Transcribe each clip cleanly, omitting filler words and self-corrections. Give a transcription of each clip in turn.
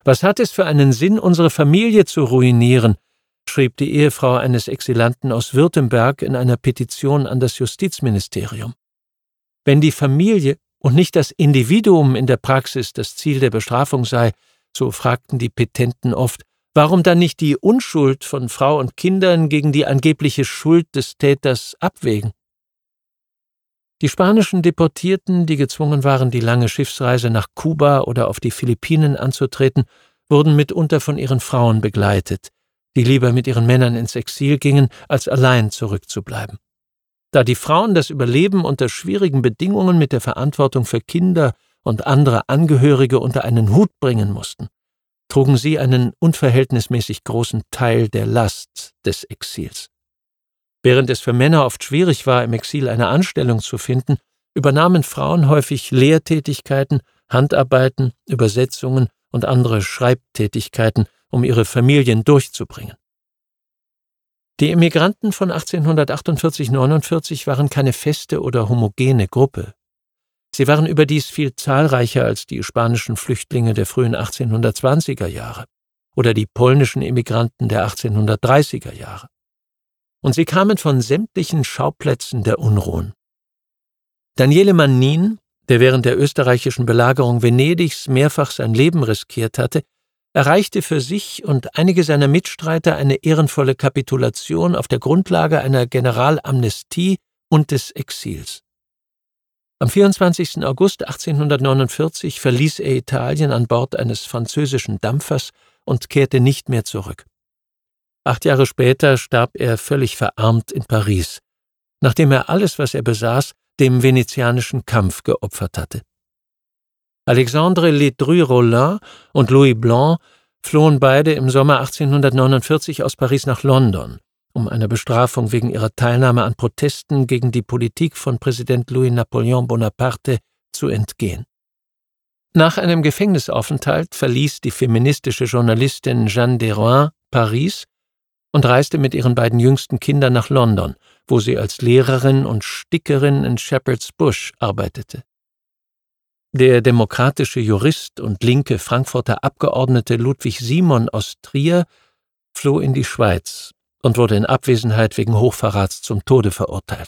»Was hat es für einen Sinn, unsere Familie zu ruinieren?«, schrieb die Ehefrau eines Exilanten aus Württemberg in einer Petition an das Justizministerium. Wenn die Familie und nicht das Individuum in der Praxis das Ziel der Bestrafung sei, so fragten die Petenten oft, warum dann nicht die Unschuld von Frau und Kindern gegen die angebliche Schuld des Täters abwägen? Die spanischen Deportierten, die gezwungen waren, die lange Schiffsreise nach Kuba oder auf die Philippinen anzutreten, wurden mitunter von ihren Frauen begleitet, die lieber mit ihren Männern ins Exil gingen, als allein zurückzubleiben. Da die Frauen das Überleben unter schwierigen Bedingungen mit der Verantwortung für Kinder und andere Angehörige unter einen Hut bringen mussten, trugen sie einen unverhältnismäßig großen Teil der Last des Exils. Während es für Männer oft schwierig war, im Exil eine Anstellung zu finden, übernahmen Frauen häufig Lehrtätigkeiten, Handarbeiten, Übersetzungen und andere Schreibtätigkeiten, um ihre Familien durchzubringen. Die Emigranten von 1848/49 waren keine feste oder homogene Gruppe. Sie waren überdies viel zahlreicher als die spanischen Flüchtlinge der frühen 1820er Jahre oder die polnischen Emigranten der 1830er Jahre. Und sie kamen von sämtlichen Schauplätzen der Unruhen. Daniele Manin, der während der österreichischen Belagerung Venedigs mehrfach sein Leben riskiert hatte, erreichte für sich und einige seiner Mitstreiter eine ehrenvolle Kapitulation auf der Grundlage einer Generalamnestie und des Exils. Am 24. August 1849 verließ er Italien an Bord eines französischen Dampfers und kehrte nicht mehr zurück. 8 Jahre später starb er völlig verarmt in Paris, nachdem er alles, was er besaß, dem venezianischen Kampf geopfert hatte. Alexandre Ledru-Rollin und Louis Blanc flohen beide im Sommer 1849 aus Paris nach London, um einer Bestrafung wegen ihrer Teilnahme an Protesten gegen die Politik von Präsident Louis-Napoleon Bonaparte zu entgehen. Nach einem Gefängnisaufenthalt verließ die feministische Journalistin Jeanne Drouin Paris und reiste mit ihren beiden jüngsten Kindern nach London, wo sie als Lehrerin und Stickerin in Shepherd's Bush arbeitete. Der demokratische Jurist und linke Frankfurter Abgeordnete Ludwig Simon aus Trier floh in die Schweiz und wurde in Abwesenheit wegen Hochverrats zum Tode verurteilt.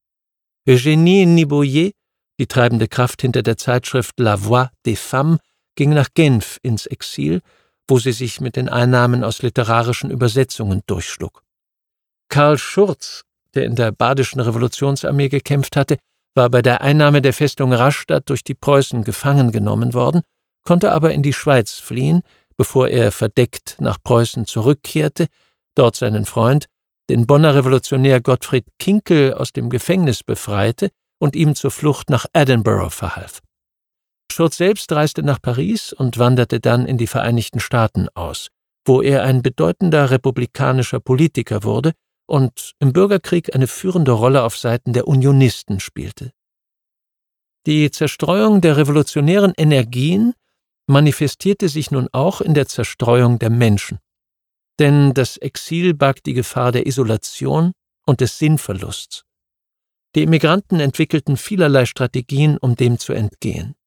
Eugénie Niboyer, die treibende Kraft hinter der Zeitschrift La Voix des Femmes, ging nach Genf ins Exil, wo sie sich mit den Einnahmen aus literarischen Übersetzungen durchschlug. Karl Schurz, der in der Badischen Revolutionsarmee gekämpft hatte, war bei der Einnahme der Festung Rastatt durch die Preußen gefangen genommen worden, konnte aber in die Schweiz fliehen, bevor er verdeckt nach Preußen zurückkehrte, dort seinen Freund, den Bonner Revolutionär Gottfried Kinkel, aus dem Gefängnis befreite und ihm zur Flucht nach Edinburgh verhalf. Schurz selbst reiste nach Paris und wanderte dann in die Vereinigten Staaten aus, wo er ein bedeutender republikanischer Politiker wurde und im Bürgerkrieg eine führende Rolle auf Seiten der Unionisten spielte. Die Zerstreuung der revolutionären Energien manifestierte sich nun auch in der Zerstreuung der Menschen. Denn das Exil barg die Gefahr der Isolation und des Sinnverlusts. Die Emigranten entwickelten vielerlei Strategien, um dem zu entgehen.